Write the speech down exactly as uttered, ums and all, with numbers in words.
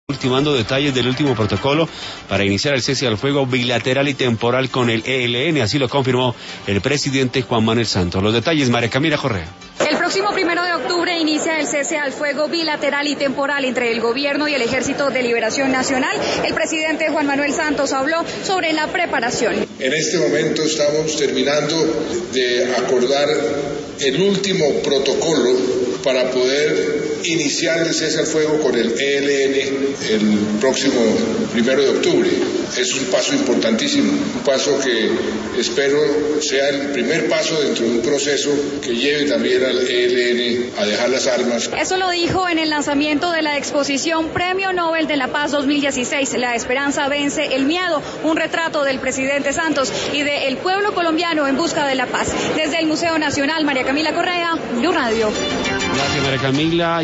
Ultimando detalles del último protocolo para iniciar el cese al fuego bilateral y temporal con el E L N, así lo confirmó el presidente Juan Manuel Santos. Los detalles, María Camila Correa. El próximo primero de octubre inicia el cese al fuego bilateral y temporal entre el gobierno y el Ejército de Liberación Nacional. El presidente Juan Manuel Santos habló sobre la preparación. En este momento estamos terminando de acordar el último protocolo para poder iniciar el cese al fuego con el E L N el próximo primero de octubre. Es un paso importantísimo, un paso que espero sea el primer paso dentro de un proceso que lleve también al E L N a dejar las armas. Eso lo dijo en el lanzamiento de la exposición Premio Nobel de la Paz dos mil dieciséis, La esperanza vence el miedo, un retrato del presidente Santos y del pueblo colombiano en busca de la paz. Desde el Museo Nacional, María Camila Correa, Blue Radio. Gracias, María Camila.